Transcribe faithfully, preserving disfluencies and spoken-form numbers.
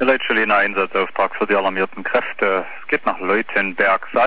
Leitstellener Einsatzauftrag für die alarmierten Kräfte. Es geht nach Leutenberg.